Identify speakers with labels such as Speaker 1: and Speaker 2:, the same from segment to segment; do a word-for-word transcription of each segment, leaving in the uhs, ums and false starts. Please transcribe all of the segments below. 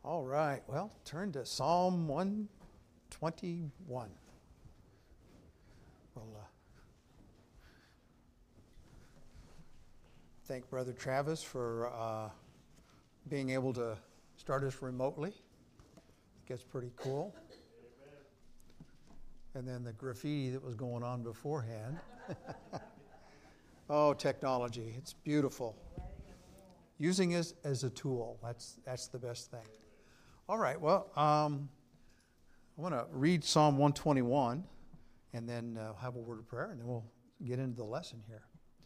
Speaker 1: All right, well, turn to Psalm one twenty-one. We'll uh, thank Brother Travis for uh, being able to start us remotely. It gets pretty cool. Amen. And then the graffiti that was going on beforehand. Oh, technology, it's beautiful. Using it as a tool, that's, that's the best thing. All right, well, um, I want to read Psalm one twenty-one and then uh, have a word of prayer, and then we'll get into the lesson here.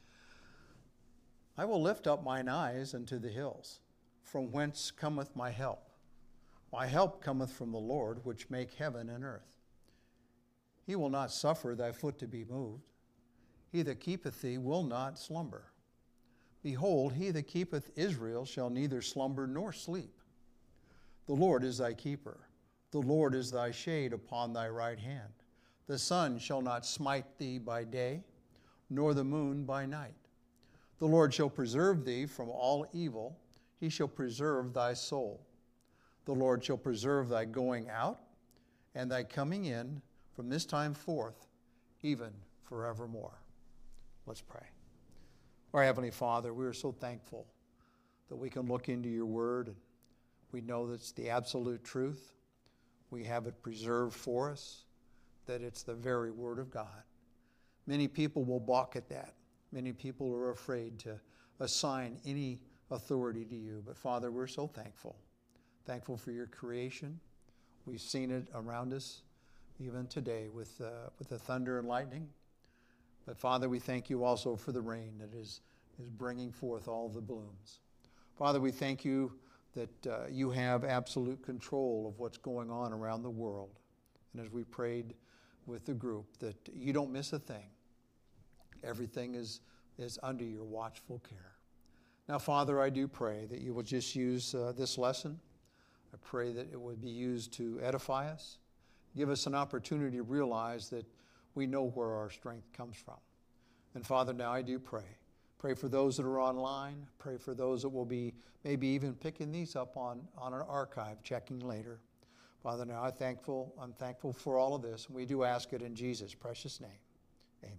Speaker 1: I will lift up mine eyes unto the hills, from whence cometh my help. My help cometh from the Lord, which make heaven and earth. He will not suffer thy foot to be moved. He that keepeth thee will not slumber. Behold, he that keepeth Israel shall neither slumber nor sleep. The Lord is thy keeper. The Lord is thy shade upon thy right hand. The sun shall not smite thee by day, nor the moon by night. The Lord shall preserve thee from all evil. He shall preserve thy soul. The Lord shall preserve thy going out and thy coming in from this time forth, even forevermore. Let's pray. Our Heavenly Father, we are so thankful that we can look into your word, and we know that it's the absolute truth. We have it preserved for us, that it's the very word of God. Many people will balk at that. Many people are afraid to assign any authority to you. But Father, we're so thankful. Thankful for your creation. We've seen it around us even today with, uh, with the thunder and lightning. But Father, we thank you also for the rain that is, is bringing forth all the blooms. Father, we thank you that uh, you have absolute control of what's going on around the world. And as we prayed with the group, that you don't miss a thing. Everything is, is under your watchful care. Now, Father, I do pray that you will just use uh, this lesson. I pray that it would be used to edify us. Give us an opportunity to realize that we know where our strength comes from. And Father, now I do pray. Pray for those that are online. Pray for those that will be maybe even picking these up on, on an archive, checking later. Father, now I'm thankful, I'm thankful for all of this. And we do ask it in Jesus' precious name. Amen.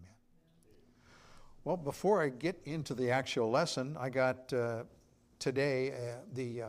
Speaker 1: Well, before I get into the actual lesson, I got uh, today uh, the uh,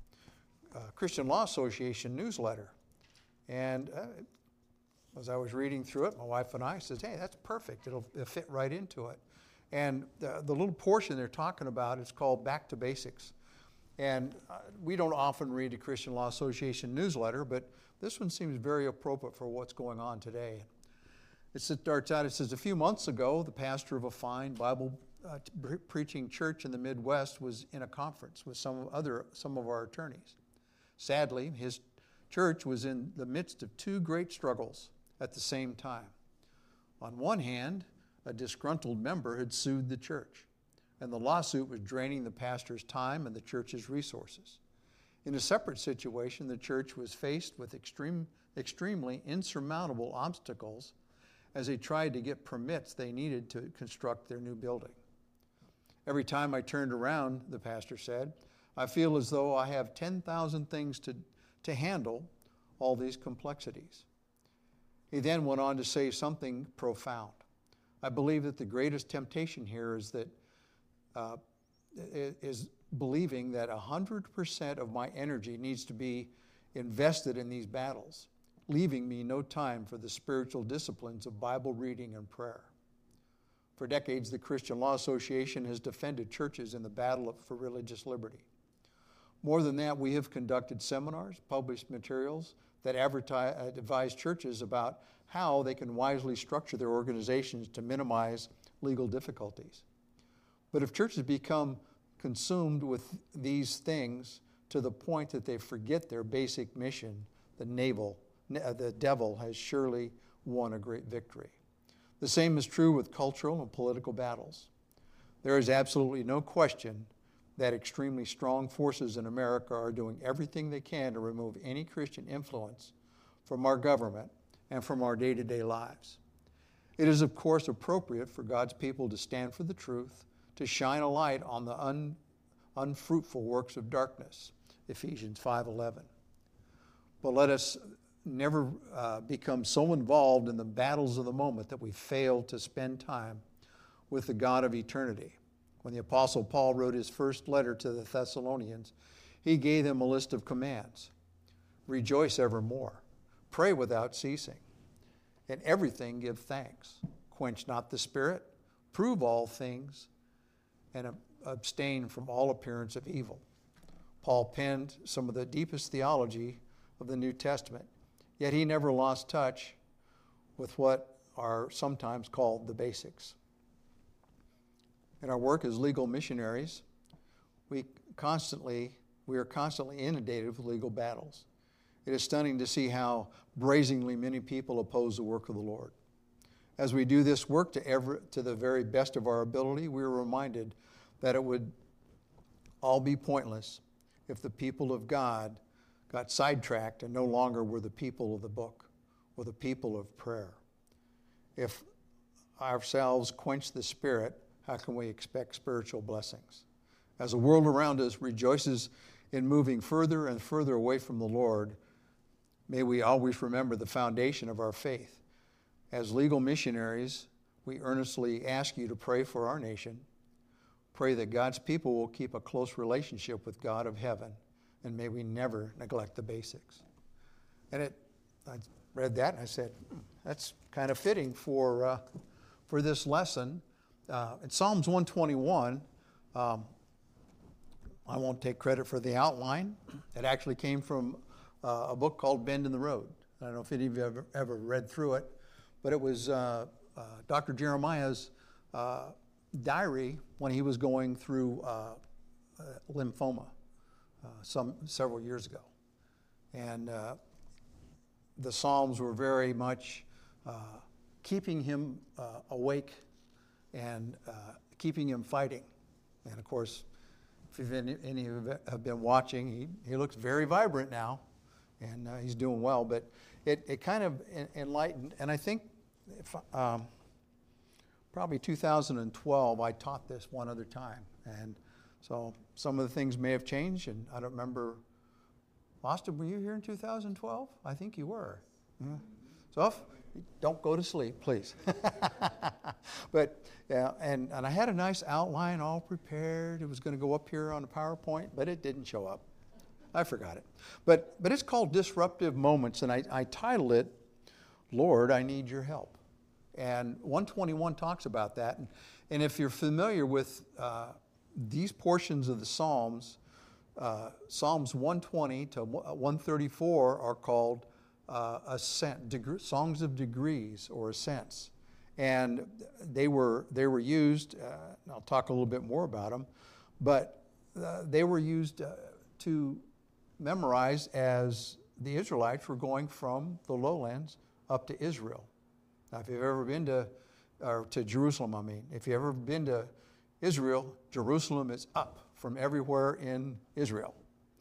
Speaker 1: uh, Christian Law Association newsletter. And uh, as I was reading through it, my wife and I said, hey, that's perfect. It'll, it'll fit right into it. And the, the little portion they're talking about is called Back to Basics. And uh, we don't often read the Christian Law Association newsletter, but this one seems very appropriate for what's going on today. It starts out, it says, a few months ago, the pastor of a fine Bible uh, preaching church in the Midwest was in a conference with some other some of our attorneys. Sadly, his church was in the midst of two great struggles at the same time. On one hand, a disgruntled member had sued the church, and the lawsuit was draining the pastor's time and the church's resources. In a separate situation, the church was faced with extreme, extremely insurmountable obstacles as they tried to get permits they needed to construct their new building. Every time I turned around, the pastor said, I feel as though I have ten thousand things to, to handle all these complexities. He then went on to say something profound. I believe that the greatest temptation here is that uh, is believing that one hundred percent of my energy needs to be invested in these battles, leaving me no time for the spiritual disciplines of Bible reading and prayer. For decades, the Christian Law Association has defended churches in the battle for religious liberty. More than that, we have conducted seminars, published materials that advise churches about how they can wisely structure their organizations to minimize legal difficulties. But if churches become consumed with these things to the point that they forget their basic mission, the navel, the devil has surely won a great victory. The same is true with cultural and political battles. There is absolutely no question that extremely strong forces in America are doing everything they can to remove any Christian influence from our government and from our day-to-day lives. It is, of course, appropriate for God's people to stand for the truth, to shine a light on the un, unfruitful works of darkness, Ephesians five eleven. but let us never uh, become so involved in the battles of the moment that we fail to spend time with the God of eternity. When the Apostle Paul wrote his first letter to the Thessalonians, he gave them a list of commands. Rejoice evermore. Pray without ceasing. In everything give thanks. Quench not the spirit. Prove all things. And abstain from all appearance of evil. Paul penned some of the deepest theology of the New Testament, yet he never lost touch with what are sometimes called the basics. In our work as legal missionaries, we constantly we are constantly inundated with legal battles. It is stunning to see how brazenly many people oppose the work of the Lord. As we do this work to, ever, to the very best of our ability, we are reminded that it would all be pointless if the people of God got sidetracked and no longer were the people of the book or the people of prayer. If ourselves quench the spirit, how can we expect spiritual blessings? As the world around us rejoices in moving further and further away from the Lord, may we always remember the foundation of our faith. As legal missionaries, we earnestly ask you to pray for our nation. Pray that God's people will keep a close relationship with God of heaven, and may we never neglect the basics. And it, I read that and I said, hmm, that's kind of fitting for uh, for this lesson. Uh, in Psalms one twenty-one, um, I won't take credit for the outline. It actually came from uh, a book called Bend in the Road. I don't know if any of you ever, ever read through it, but it was uh, uh, Doctor Jeremiah's uh, diary when he was going through uh, uh, lymphoma uh, some several years ago. And uh, the Psalms were very much uh, keeping him uh, awake and uh, keeping him fighting. And of course, if any, any of you have been watching, he, he looks very vibrant now, and uh, he's doing well. But it, it kind of enlightened, and I think if, um, probably two thousand twelve, I taught this one other time. And so some of the things may have changed, and I don't remember. Austin, were you here in two thousand twelve? I think you were. Yeah. So if, don't go to sleep, please. But yeah, and, and I had a nice outline all prepared. It was going to go up here on a PowerPoint, but it didn't show up. I forgot it. But but it's called Disruptive Moments, and I, I titled it, Lord, I Need Your Help. And one twenty-one talks about that. And, and if you're familiar with uh, these portions of the Psalms, uh, Psalms one twenty to one thirty-four are called uh, ascent, deg- songs of degrees or ascents. And they were they were used, uh, and I'll talk a little bit more about them, but uh, they were used uh, to memorize as the Israelites were going from the lowlands up to Israel. Now, if you've ever been to, or to Jerusalem, I mean, if you've ever been to Israel, Jerusalem is up from everywhere in Israel.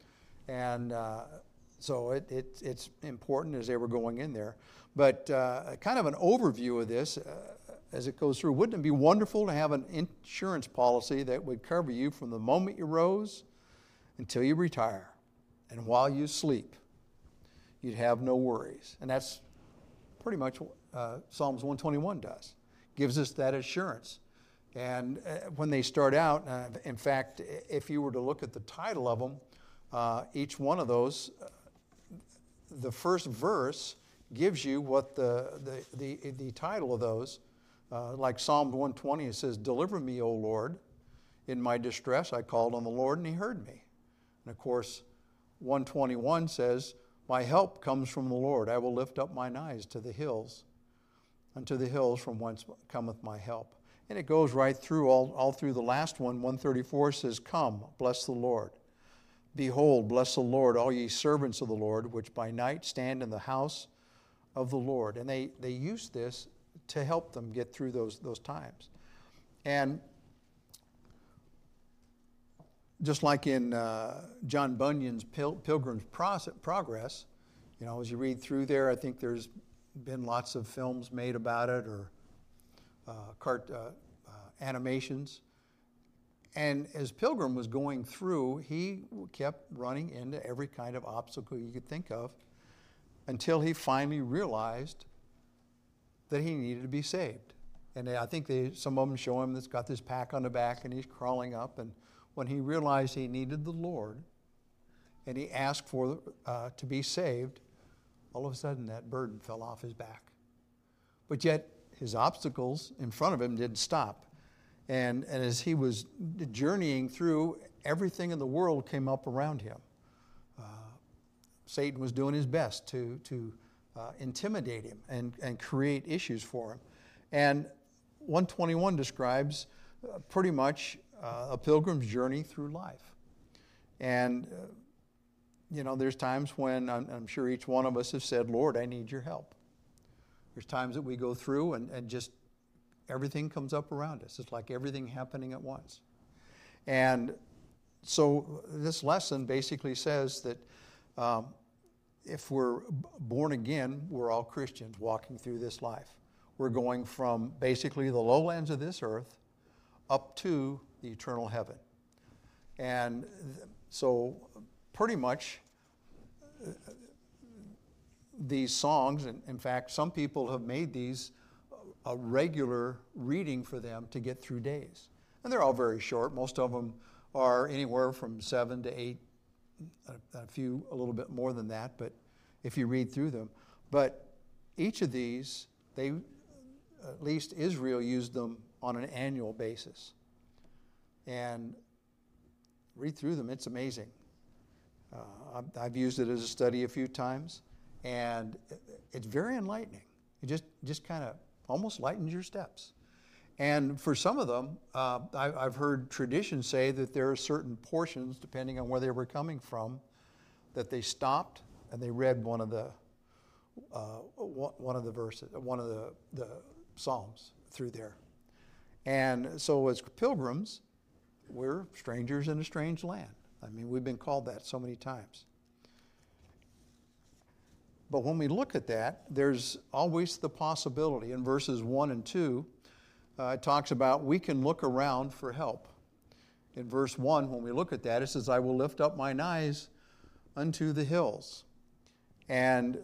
Speaker 1: And uh, so it, it, it's important as they were going in there. But uh, kind of an overview of this uh, as it goes through. Wouldn't it be wonderful to have an insurance policy that would cover you from the moment you rose until you retire? And while you sleep, you'd have no worries. And that's pretty much what uh, Psalms one twenty-one does. Gives us that assurance. And uh, when they start out, uh, in fact, if you were to look at the title of them, uh, each one of those, uh, the first verse gives you what the, the, the, the title of those, uh, like Psalm one twenty, it says, deliver me, O Lord. In my distress, I called on the Lord and he heard me. And of course, one twenty-one says, my help comes from the Lord. I will lift up mine eyes to the hills, unto the hills from whence cometh my help. And it goes right through, all, all through the last one. one thirty-four says, come, bless the Lord. Behold, bless the Lord, all ye servants of the Lord, which by night stand in the house of the Lord. And they, they use this to help them get through those, those times. And just like in uh, John Bunyan's Pil- Pilgrim's Progress, you know, as you read through there, I think there's been lots of films made about it, or uh, cart, uh, uh, animations. And as Pilgrim was going through, he kept running into every kind of obstacle you could think of. until he finally realized that he needed to be saved. And I think they, some of them show him that's got this pack on the back and he's crawling up. And when he realized he needed the Lord and he asked for uh, to be saved, all of a sudden that burden fell off his back. But yet his obstacles in front of him didn't stop. And, and as he was journeying through, everything in the world came up around him. Uh, Satan was doing his best to, to uh, intimidate him and, and create issues for him. And one twenty-one describes uh, pretty much uh, a pilgrim's journey through life. And, uh, you know, there's times when I'm, I'm sure each one of us has said, Lord, I need your help. There's times that we go through and, and just everything comes up around us. It's like everything happening at once. And so this lesson basically says that um, if we're born again, we're all Christians walking through this life. We're going from basically the lowlands of this earth up to the eternal heaven. And so pretty much these songs, and in fact, some people have made these a regular reading for them to get through days. And they're all very short. Most of them are anywhere from seven to eight, a, a few a little bit more than that, but if you read through them. But each of these, they, at least Israel used them on an annual basis. And read through them, it's amazing. Uh, I've, I've used it as a study a few times, and it's very enlightening. It just, just kind of almost lightens your steps. And for some of them, uh, I, I've heard tradition say that there are certain portions, depending on where they were coming from, that they stopped and they read one of the uh, one of the verses, one of the, the psalms through there. And so as pilgrims, we're strangers in a strange land. I mean, we've been called that so many times. But when we look at that, there's always the possibility. In verses one and two, uh, it talks about we can look around for help. In verse one, when we look at that, it says, I will lift up mine eyes unto the hills. And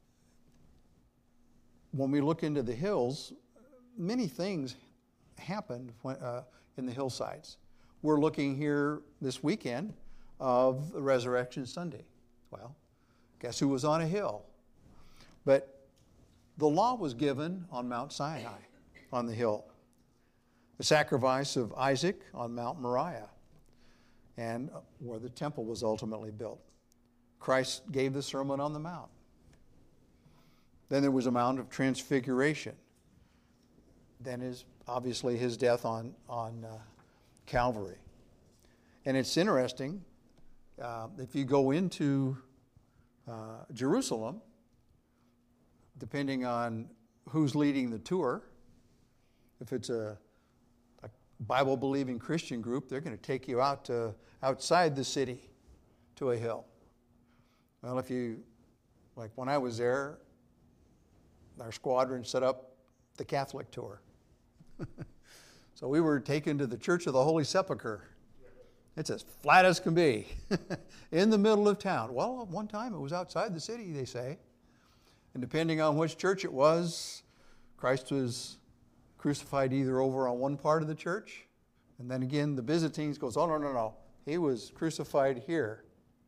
Speaker 1: when we look into the hills, many things happened when, uh, in the hillsides. We're looking here this weekend of Resurrection Sunday. Well, guess who was on a hill? But the law was given on Mount Sinai, on the hill. The sacrifice of Isaac on Mount Moriah, and where the temple was ultimately built. Christ gave the Sermon on the Mount. Then there was a Mount of Transfiguration. Then is obviously his death on, on uh, Calvary. And it's interesting, uh, if you go into uh, Jerusalem, depending on who's leading the tour, if it's a, a Bible-believing Christian group, they're going to take you out to outside the city to a hill. Well, if you, like when I was there, our squadron set up the Catholic tour. So we were taken to the Church of the Holy Sepulchre. It's as flat as can be, in the middle of town. Well, at one time it was outside the city, they say. And depending on which church it was, Christ was crucified either over on one part of the church, and then again the Byzantines goes, oh, no, no, no. He was crucified here.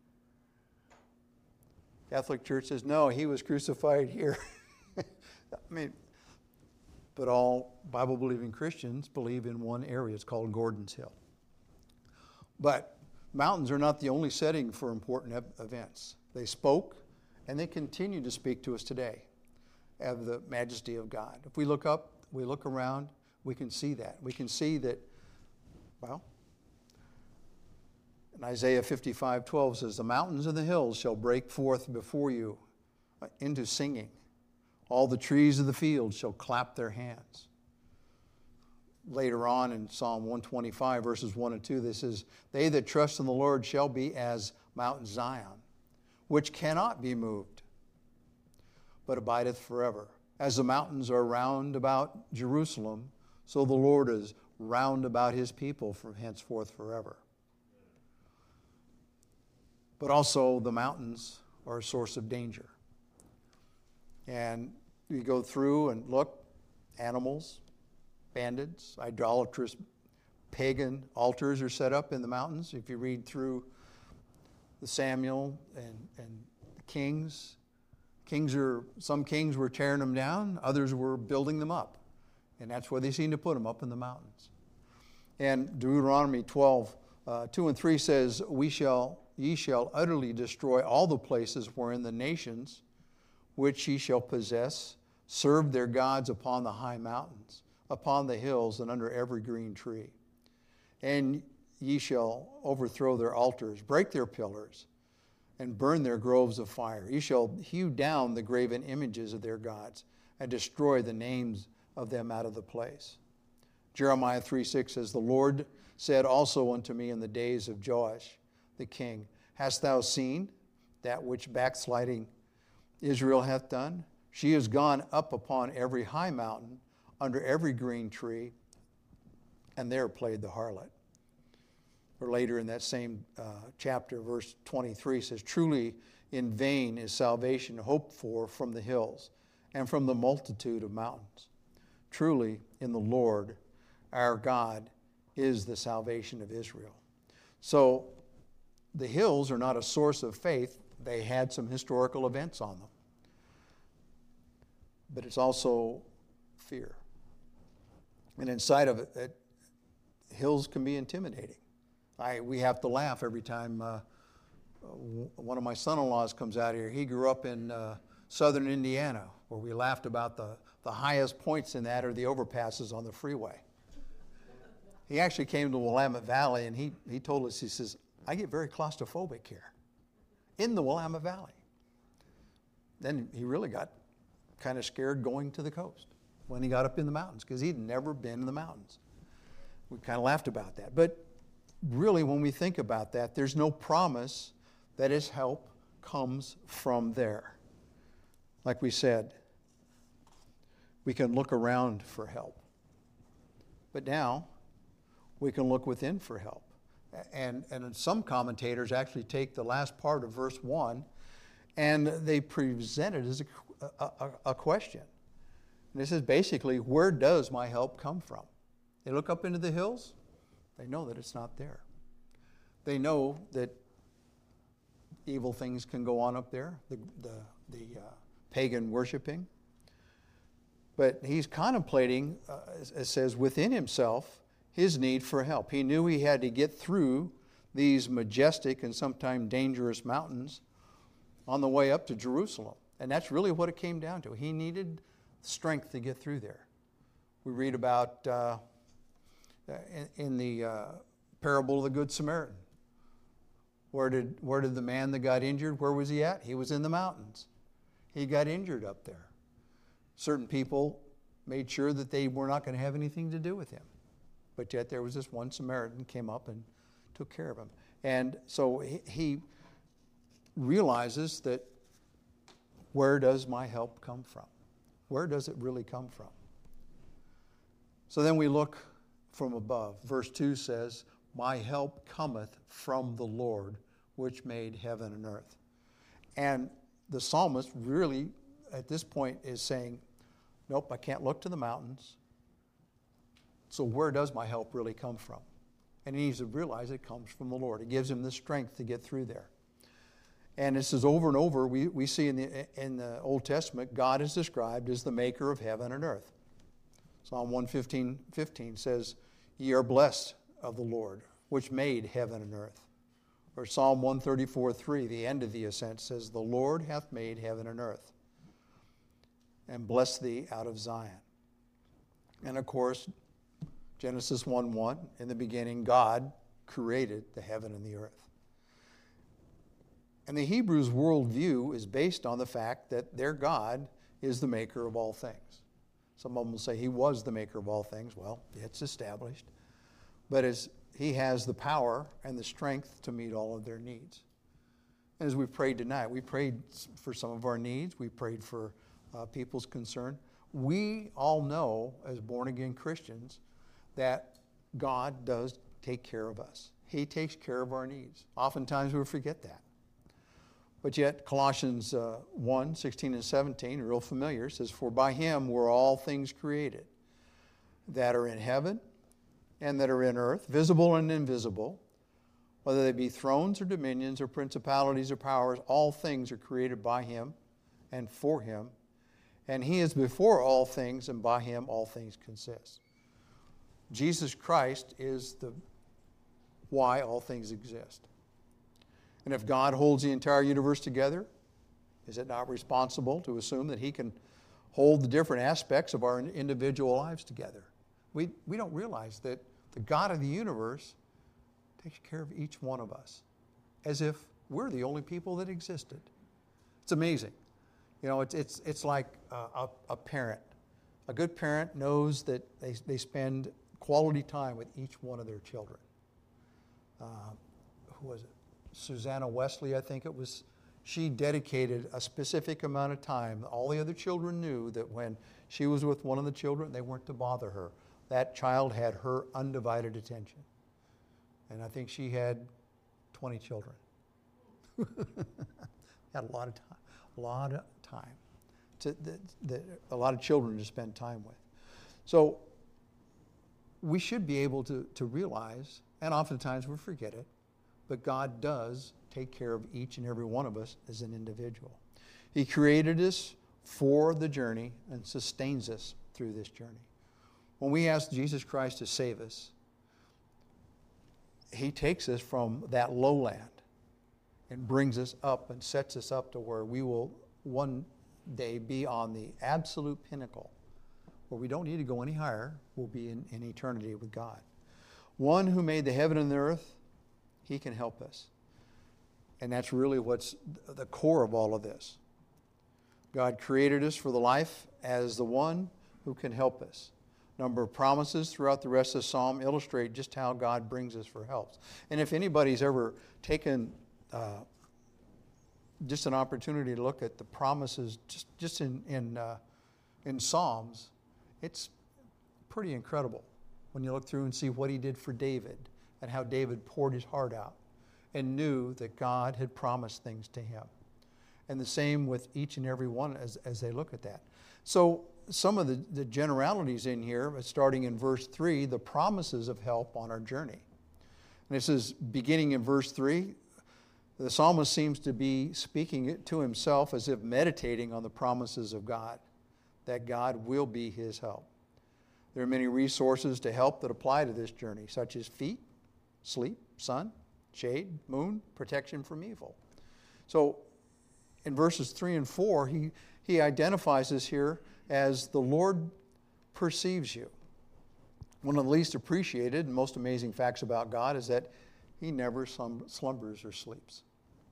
Speaker 1: Catholic Church says, no, he was crucified here. I mean, but all Bible-believing Christians believe in one area. It's called Gordon's Hill. But mountains are not the only setting for important events. They spoke, and they continue to speak to us today of the majesty of God. If we look up, we look around, we can see that. We can see that, well, in Isaiah fifty-five twelve says, the mountains and the hills shall break forth before you into singing. All the trees of the field shall clap their hands. Later on in Psalm one twenty-five, verses one and two, this is, they that trust in the Lord shall be as Mount Zion, which cannot be moved, but abideth forever. As the mountains are round about Jerusalem, so the Lord is round about his people from henceforth forever. But also the mountains are a source of danger. And we go through and look, animals, bandits, idolatrous pagan altars are set up in the mountains. If you read through the Samuel and, and the kings, kings are, some kings were tearing them down, others were building them up. And that's where they seem to put them, up in the mountains. And Deuteronomy twelve, uh, two and three says, "We shall, ye shall utterly destroy all the places wherein the nations which ye shall possess serve their gods upon the high mountains, upon the hills, and under every green tree. And ye shall overthrow their altars, break their pillars, and burn their groves of fire. Ye shall hew down the graven images of their gods, and destroy the names of them out of the place." Jeremiah three six says, "The Lord said also unto me in the days of Joash the king, Hast thou seen that which backsliding Israel hath done? She is gone up upon every high mountain, under every green tree, and there played the harlot." Or later in that same uh, chapter, verse twenty-three says, "Truly in vain is salvation hoped for from the hills, and from the multitude of mountains. Truly in the Lord our God is the salvation of Israel." So the hills are not a source of faith. They had some historical events on them. But it's also fear. And inside of it, it hills can be intimidating. I, we have to laugh every time uh, one of my son-in-laws comes out here. He grew up in uh, southern Indiana, where we laughed about the, the highest points in that are the overpasses on the freeway. He actually came to Willamette Valley, and he, he told us, he says, "I get very claustrophobic here in the Willamette Valley." Then he really got kind of scared going to the coast when he got up in the mountains, because he'd never been in the mountains. We kind of laughed about that. But really, when we think about that, there's no promise that his help comes from there. Like we said, we can look around for help. But now, we can look within for help. And, and some commentators actually take the last part of verse one and they present it as a, a, a question. And this is basically, where does my help come from? They look up into the hills, they know that it's not there. They know that evil things can go on up there, the, the, the uh, pagan worshiping. But he's contemplating, uh, it says, within himself, his need for help. He knew he had to get through these majestic and sometimes dangerous mountains on the way up to Jerusalem. And that's really what it came down to. He needed strength to get through there. We read about uh, in, in the uh, parable of the Good Samaritan. Where did, where did the man that got injured, where was he at? He was in the mountains. He got injured up there. Certain people made sure that they were not going to have anything to do with him. But yet there was this one Samaritan came up and took care of him. And so he, he realizes that, where does my help come from? Where does it really come from? So then we look from above. Verse two says, "My help cometh from the Lord, which made heaven and earth." And the psalmist really, at this point, is saying, nope, I can't look to the mountains. So where does my help really come from? And he needs to realize it comes from the Lord. It gives him the strength to get through there. And this is over and over, we, we see in the, in the Old Testament, God is described as the maker of heaven and earth. Psalm one fifteen fifteen says, "Ye are blessed of the Lord, which made heaven and earth." Or Psalm one thirty-four three, the end of the ascent, says, "The Lord hath made heaven and earth, and blessed thee out of Zion." And of course, Genesis one one, in the beginning, God created the heaven and the earth. And the Hebrews' worldview is based on the fact that their God is the maker of all things. Some of them will say he was the maker of all things. Well, it's established. But as he has the power and the strength to meet all of their needs. And as we prayed tonight, we prayed for some of our needs. We prayed for uh, people's concern. We all know, as born-again Christians, that God does take care of us. He takes care of our needs. Oftentimes we forget that. But yet Colossians uh, one, sixteen and seventeen, real familiar, says, "For by him were all things created, that are in heaven and that are in earth, visible and invisible, whether they be thrones or dominions or principalities or powers, all things are created by him and for him. And he is before all things, and by him all things consist." Jesus Christ is the why all things exist. And if God holds the entire universe together, is it not responsible to assume that he can hold the different aspects of our individual lives together? We, we don't realize that the God of the universe takes care of each one of us as if we're the only people that existed. It's amazing. You know, it's, it's, it's like a, a, a parent. A good parent knows that they, they spend quality time with each one of their children. Uh, who was it? Susanna Wesley, I think it was. She dedicated a specific amount of time. All the other children knew that when she was with one of the children, they weren't to bother her. That child had her undivided attention. And I think she had twenty children. Had a lot of time. A lot of time. To, the, the, a lot of children to spend time with. So we should be able to, to realize, and oftentimes we forget it, but God does take care of each and every one of us as an individual. He created us for the journey and sustains us through this journey. When we ask Jesus Christ to save us, he takes us from that lowland and brings us up and sets us up to where we will one day be on the absolute pinnacle, where we don't need to go any higher. We'll be in, in eternity with God. One who made the heaven and the earth, he can help us. And that's really what's the core of all of this. God created us for the life as the one who can help us. A number of promises throughout the rest of the psalm illustrate just how God brings us for help. And if anybody's ever taken uh, just an opportunity to look at the promises just, just in, in, uh, in Psalms, it's pretty incredible when you look through and see what he did for David and how David poured his heart out and knew that God had promised things to him. And the same with each and every one as, as they look at that. So some of the, the generalities in here, starting in verse three, the promises of help on our journey. And this is beginning in verse three. The psalmist seems to be speaking it to himself as if meditating on the promises of God, that God will be his help. There are many resources to help that apply to this journey, such as feet, sleep, sun, shade, moon, protection from evil. So in verses three and four, he, he identifies this here as the Lord perceives you. One of the least appreciated and most amazing facts about God is that he never slum- slumbers or sleeps.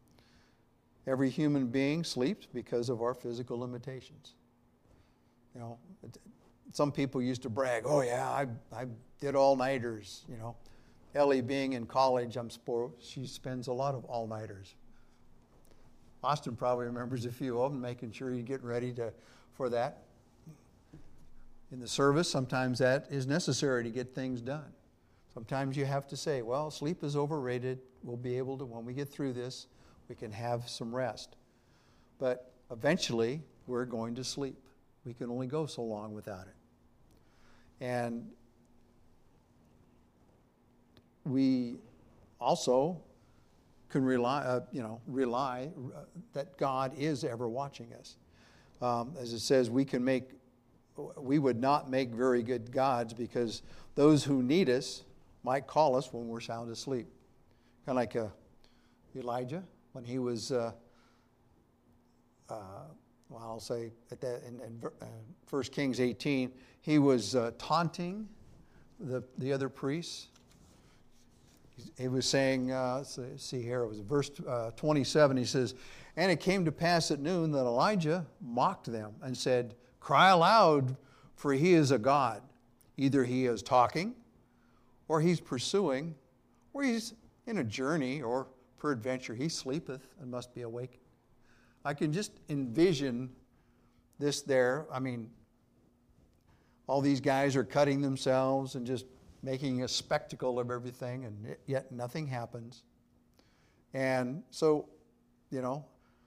Speaker 1: Every human being sleeps because of our physical limitations. You know, some people used to brag, oh yeah, I, I did all-nighters, you know. Ellie being in college, I'm spoiled, she spends a lot of all-nighters. Austin probably remembers a few of them, making sure you get ready to, for that. In the service, sometimes that is necessary to get things done. Sometimes you have to say, well, sleep is overrated. We'll be able to, when we get through this, we can have some rest. But eventually, we're going to sleep. We can only go so long without it. And we also can rely, uh, you know, rely uh, that God is ever watching us. Um, as it says, we can make, we would not make very good gods because those who need us might call us when we're sound asleep. Kind of like uh, Elijah when he was, uh, uh, well, I'll say at that in, in uh, First Kings eighteen, he was uh, taunting the the other priests. He was saying, uh, let's see here, it was verse uh, twenty-seven, he says, and it came to pass at noon that Elijah mocked them and said, cry aloud, for he is a god. Either he is talking, or he's pursuing, or he's in a journey, or peradventure he sleepeth and must be awake. I can just envision this there. I mean, all these guys are cutting themselves and just making a spectacle of everything, and yet nothing happens. And so, you know,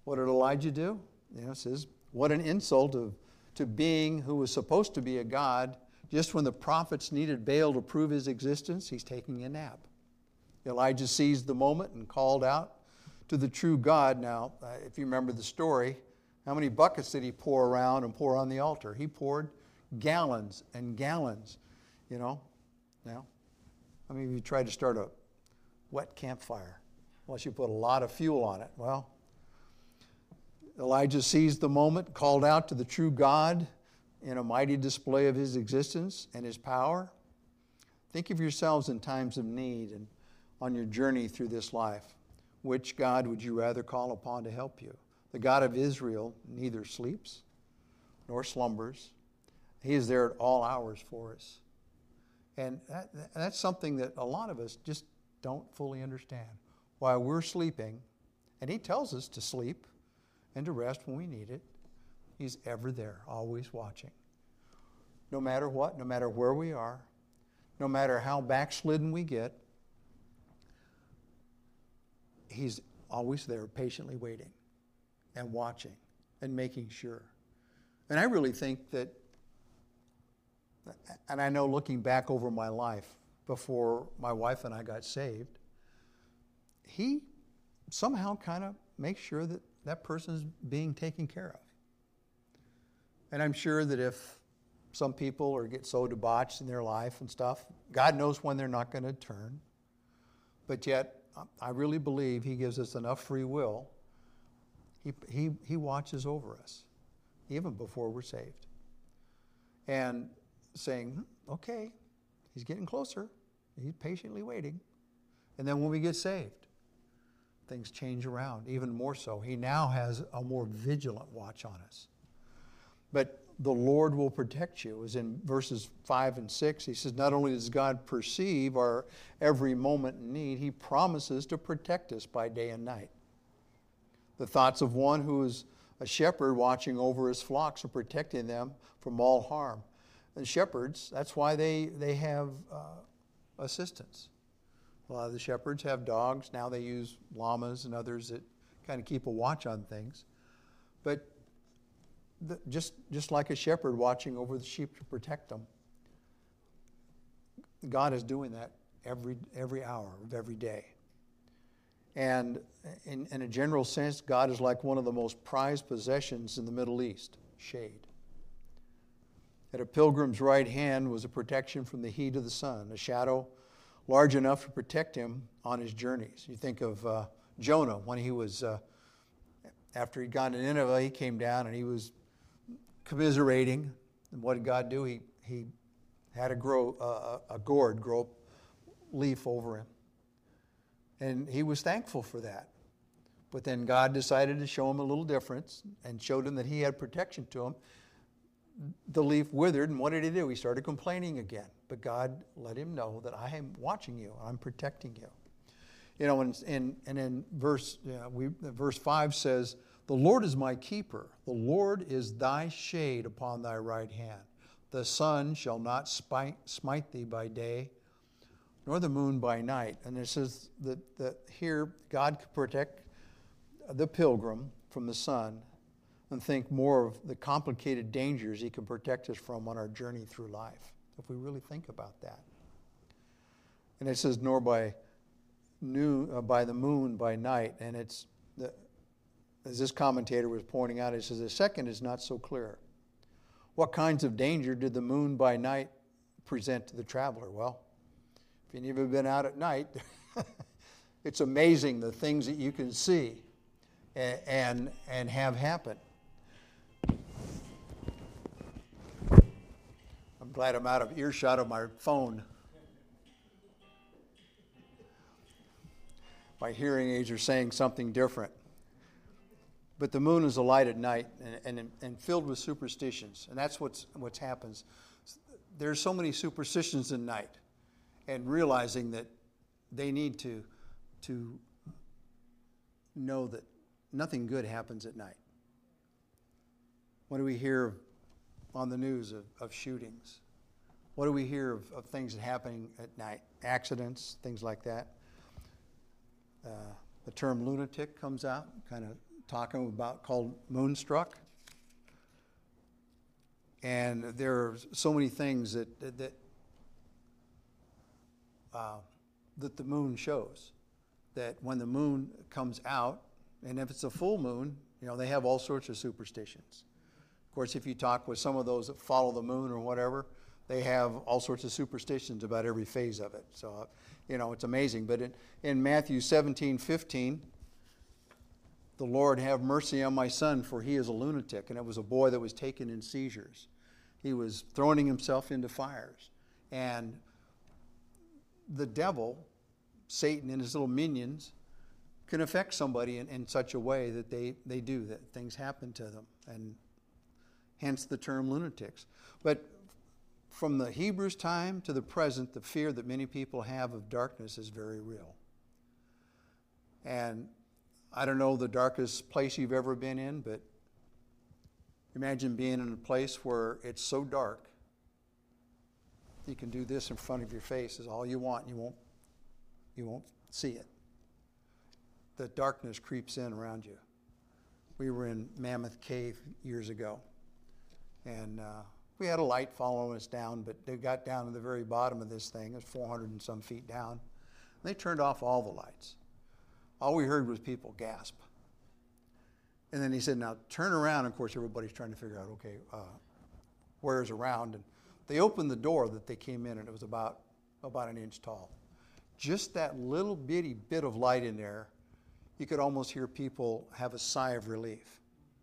Speaker 1: What did Elijah do? You know, it says, what an insult of, to being who was supposed to be a god. Just when the prophets needed Baal to prove his existence, he's taking a nap. Elijah seized the moment and called out to the true God. Now, uh, if you remember the story, how many buckets did he pour around and pour on the altar? He poured gallons and gallons, you know. Now, I mean, if you tried to start a wet campfire, unless you put a lot of fuel on it. Well, Elijah seized the moment, called out to the true God in a mighty display of his existence and his power. Think of yourselves in times of need and on your journey through this life. Which God would you rather call upon to help you? The God of Israel neither sleeps nor slumbers. He is there at all hours for us. And that, that's something that a lot of us just don't fully understand. While we're sleeping, and he tells us to sleep and to rest when we need it, he's ever there, always watching. No matter what, no matter where we are, no matter how backslidden we get, he's always there, patiently waiting and watching and making sure. And I really think that, and I know looking back over my life before my wife and I got saved, he somehow kind of makes sure that that person is being taken care of. And I'm sure that if some people or get so debauched in their life and stuff, God knows when they're not going to turn. But yet, I really believe he gives us enough free will. He, he, he watches over us, even before we're saved. And saying, okay, he's getting closer. He's patiently waiting. And then when we get saved, things change around, even more so. He now has a more vigilant watch on us. But the Lord will protect you, as in verses five and six. He says, not only does God perceive our every moment in need, he promises to protect us by day and night. The thoughts of one who is a shepherd watching over his flocks and protecting them from all harm. And shepherds, that's why they, they have uh, assistants. A lot of the shepherds have dogs. Now they use llamas and others that kind of keep a watch on things. But the, just, just like a shepherd watching over the sheep to protect them, God is doing that every, every hour of every day. And in, in a general sense, God is like one of the most prized possessions in the Middle East, shade. At a pilgrim's right hand was a protection from the heat of the sun, a shadow large enough to protect him on his journeys. You think of uh, Jonah when he was, uh, after he'd gone to Nineveh, he came down and he was commiserating. And what did God do? He, he had a, grow, uh, a gourd grow leaf over him. And he was thankful for that. But then God decided to show him a little difference and showed him that he had protection to him. The leaf withered, and what did he do? He started complaining again. But God let him know that I am watching you. I'm protecting you. You know, and in, and in verse, yeah, we, verse five says, the Lord is my keeper. The Lord is thy shade upon thy right hand. The sun shall not spite, smite thee by day, nor the moon by night. And it says that, that here God could protect the pilgrim from the sun, and think more of the complicated dangers he can protect us from on our journey through life, if we really think about that. And it says, nor by noon, uh, by the moon by night. And it's, the, as this commentator was pointing out, it says, the second is not so clear. What kinds of danger did the moon by night present to the traveler? Well, if you've ever been out at night, it's amazing the things that you can see and, and, and have happen. I'm glad I'm out of earshot of my phone. My hearing aids are saying something different. But the moon is a light at night and, and, and filled with superstitions. And that's what's what's happens. There's so many superstitions in night. And realizing that they need to, to know that nothing good happens at night. What do we hear on the news of, of shootings? What do we hear of, of things happening at night? Accidents, things like that. Uh, the term lunatic comes out, kind of talking about called Moonstruck. And there are so many things that that uh, that the moon shows. That when the moon comes out, and if it's a full moon, you know, they have all sorts of superstitions. Of course, if you talk with some of those that follow the moon or whatever, they have all sorts of superstitions about every phase of it. So, uh, you know, it's amazing. But in, in Matthew seventeen fifteen, the Lord have mercy on my son, for he is a lunatic. And it was a boy that was taken in seizures. He was throwing himself into fires. And the devil, Satan and his little minions, can affect somebody in, in such a way that they, they do, that things happen to them. And hence the term lunatics. But from the Hebrews' time to the present, the fear that many people have of darkness is very real. And I don't know the darkest place you've ever been in, but imagine being in a place where it's so dark, you can do this in front of your face is all you want, and you won't, you won't see it. The darkness creeps in around you. We were in Mammoth Cave years ago, and uh, we had a light following us down, but they got down to the very bottom of this thing. It was four hundred and some feet down. And they turned off all the lights. All we heard was people gasp. And then he said, now turn around. Of course, everybody's trying to figure out, okay, uh, where's around? And they opened the door that they came in, and it was about, about an inch tall. Just that little bitty bit of light in there, you could almost hear people have a sigh of relief.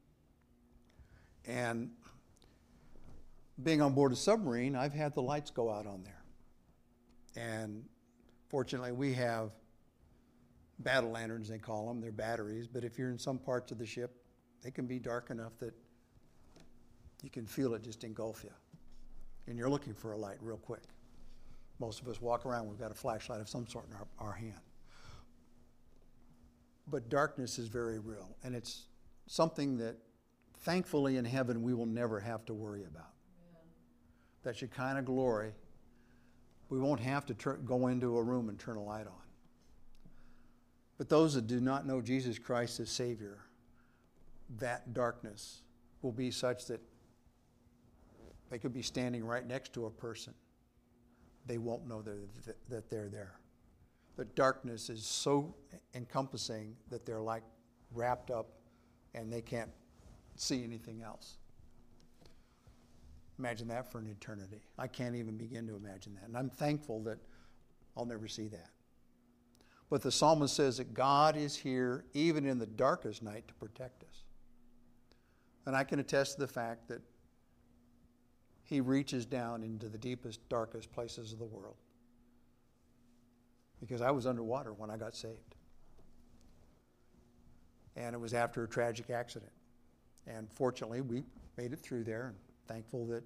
Speaker 1: And being on board a submarine, I've had the lights go out on there. And fortunately, we have battle lanterns, they call them. They're batteries. But if you're in some parts of the ship, they can be dark enough that you can feel it just engulf you. And you're looking for a light real quick. Most of us walk around, we've got a flashlight of some sort in our, our hand. But darkness is very real. And it's something that, thankfully, in heaven, we will never have to worry about. That Shekinah glory, we won't have to tur- go into a room and turn a light on. But those that do not know Jesus Christ as Savior, that darkness will be such that they could be standing right next to a person. They won't know that, that they're there. The darkness is so encompassing that they're like wrapped up and they can't see anything else. Imagine that for an eternity. I can't even begin to imagine that. And I'm thankful that I'll never see that. But the psalmist says that God is here even in the darkest night to protect us. And I can attest to the fact that he reaches down into the deepest, darkest places of the world. Because I was underwater when I got saved. And it was after a tragic accident. And fortunately, we made it through there, and thankful that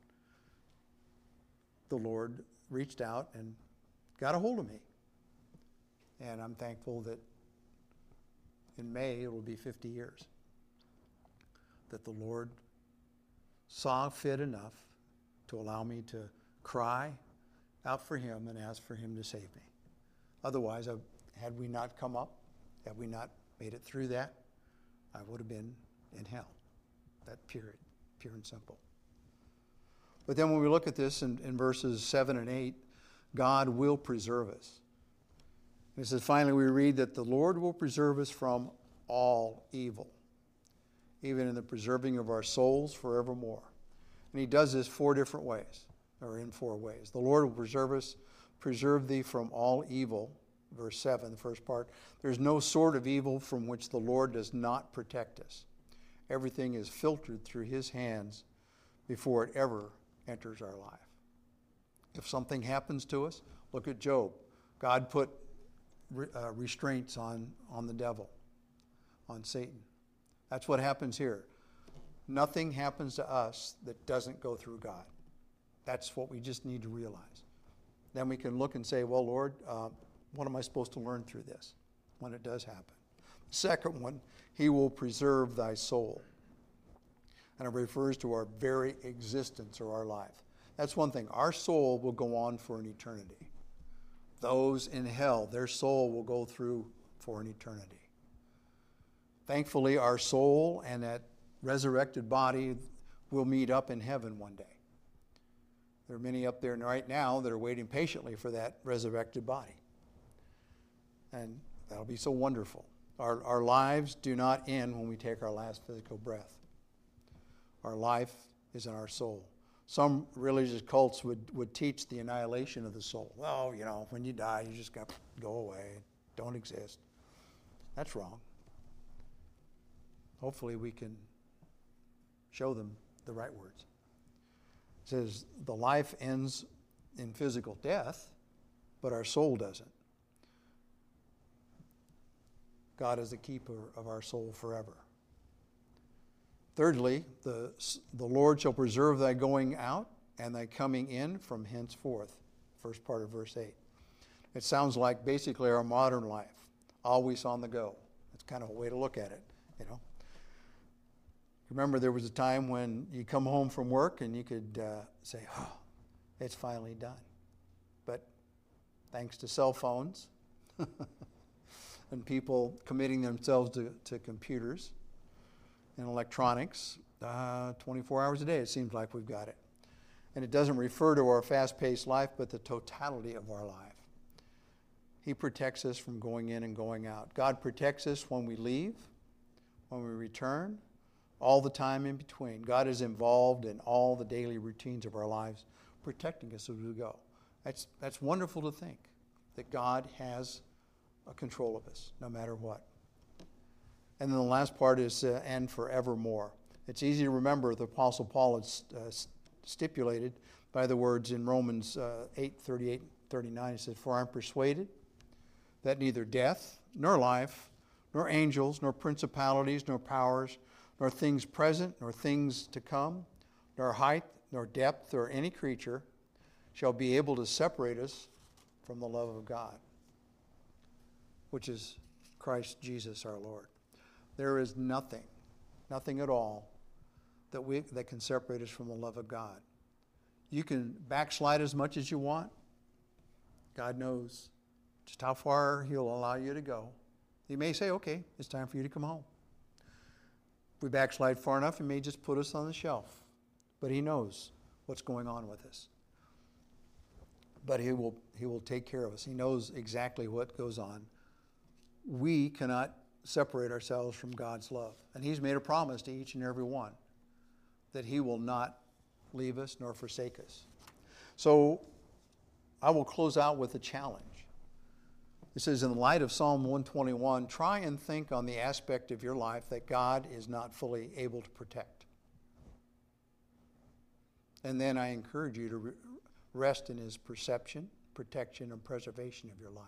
Speaker 1: the Lord reached out and got a hold of me. And I'm thankful that in May it will be fifty years that the Lord saw fit enough to allow me to cry out for him and ask for him to save me. Otherwise, I, had we not come up, had we not made it through that, I would have been in hell. That period, pure and simple. But then when we look at this in, in verses seven and eight, God will preserve us. It says, finally, we read that the Lord will preserve us from all evil, even in the preserving of our souls forevermore. And he does this four different ways, or in four ways. The Lord will preserve us, preserve thee from all evil. Verse seven, the first part. There's no sort of evil from which the Lord does not protect us. Everything is filtered through his hands before it ever enters our life. If something happens to us, look at Job. God put re, uh, restraints on, on the devil, on Satan. That's what happens here. Nothing happens to us that doesn't go through God. That's what we just need to realize. Then we can look and say, well, Lord, uh, what am I supposed to learn through this when it does happen? Second one, he will preserve thy soul. And it refers to our very existence or our life. That's one thing. Our soul will go on for an eternity. Those in hell, their soul will go through for an eternity. Thankfully, our soul and that resurrected body will meet up in heaven one day. There are many up there right now that are waiting patiently for that resurrected body. And that'll be so wonderful. Our, our lives do not end when we take our last physical breath. Our life is in our soul. Some religious cults would, would teach the annihilation of the soul. Well, you know, when you die, you just got to go away, don't exist. That's wrong. Hopefully we can show them the right words. It says the life ends in physical death, but our soul doesn't. God is the keeper of our soul forever. Thirdly, the, the Lord shall preserve thy going out and thy coming in from henceforth. First part of verse eight. It sounds like basically our modern life, always on the go. That's kind of a way to look at it, you know. Remember, there was a time when you come home from work and you could uh, say, oh, it's finally done. But thanks to cell phones and people committing themselves to, to computers and electronics, uh, twenty-four hours a day, it seems like we've got it. And it doesn't refer to our fast-paced life, but the totality of our life. He protects us from going in and going out. God protects us when we leave, when we return, all the time in between. God is involved in all the daily routines of our lives, protecting us as we go. That's, that's wonderful to think, that God has a control of us, no matter what. And then the last part is, uh, and forevermore. It's easy to remember the Apostle Paul has uh, stipulated by the words in Romans uh, eight, thirty-eight, thirty-nine. He says, for I'm persuaded that neither death, nor life, nor angels, nor principalities, nor powers, nor things present, nor things to come, nor height, nor depth, or any creature shall be able to separate us from the love of God, which is Christ Jesus our Lord. There is nothing, nothing at all that we that can separate us from the love of God. You can backslide as much as you want. God knows just how far He'll allow you to go. He may say, okay, it's time for you to come home. If we backslide far enough, He may just put us on the shelf. But He knows what's going on with us. But He will, He will take care of us. He knows exactly what goes on. We cannot separate ourselves from God's love. And He's made a promise to each and every one that He will not leave us nor forsake us. So I will close out with a challenge. It says, in the light of Psalm one twenty-one, try and think on the aspect of your life that God is not fully able to protect. And then I encourage you to re- rest in His perception, protection, and preservation of your life.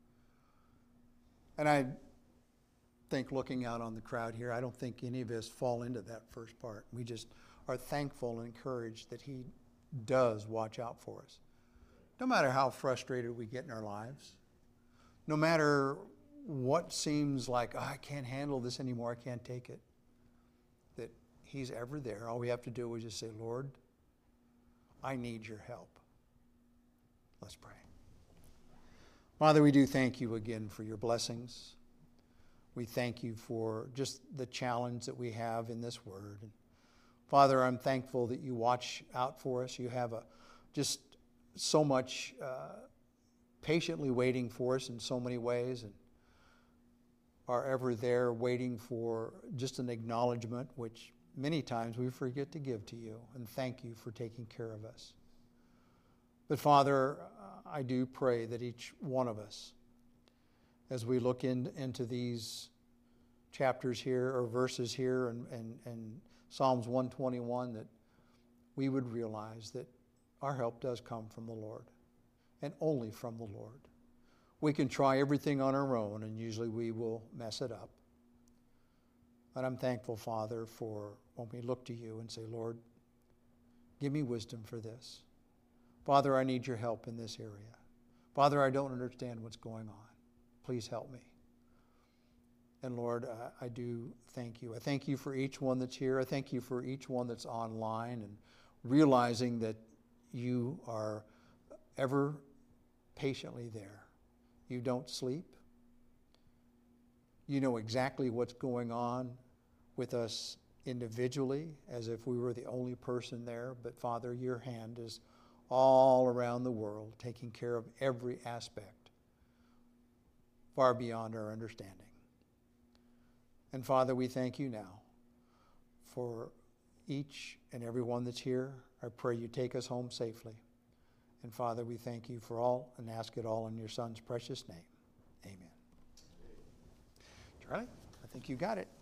Speaker 1: And I think, looking out on the crowd here, I don't think any of us fall into that first part. We just are thankful and encouraged that He does watch out for us. No matter how frustrated we get in our lives, no matter what seems like, oh, I can't handle this anymore, I can't take it, that He's ever there. All we have to do is just say, Lord, I need your help. Let's pray. Father, we do thank you again for your blessings. We thank you for just the challenge that we have in this word. And Father, I'm thankful that you watch out for us. You have a, just so much uh, patiently waiting for us in so many ways, and are ever there waiting for just an acknowledgement, which many times we forget to give to you. And thank you for taking care of us. But Father, I do pray that each one of us, as we look in, into these chapters here or verses here and, and, and Psalms one twenty-one, that we would realize that our help does come from the Lord, and only from the Lord. We can try everything on our own, and usually we will mess it up. But I'm thankful, Father, for when we look to you and say, Lord, give me wisdom for this. Father, I need your help in this area. Father, I don't understand what's going on. Please help me. And Lord, I, I do thank you. I thank you for each one that's here. I thank you for each one that's online, and realizing that you are ever patiently there. You don't sleep. You know exactly what's going on with us individually, as if we were the only person there. But Father, your hand is all around the world, taking care of every aspect, far beyond our understanding. And Father, we thank you now for each and every one that's here. I pray you take us home safely. And Father, we thank you for all and ask it all in your Son's precious name. Amen. Charlie, I think you got it.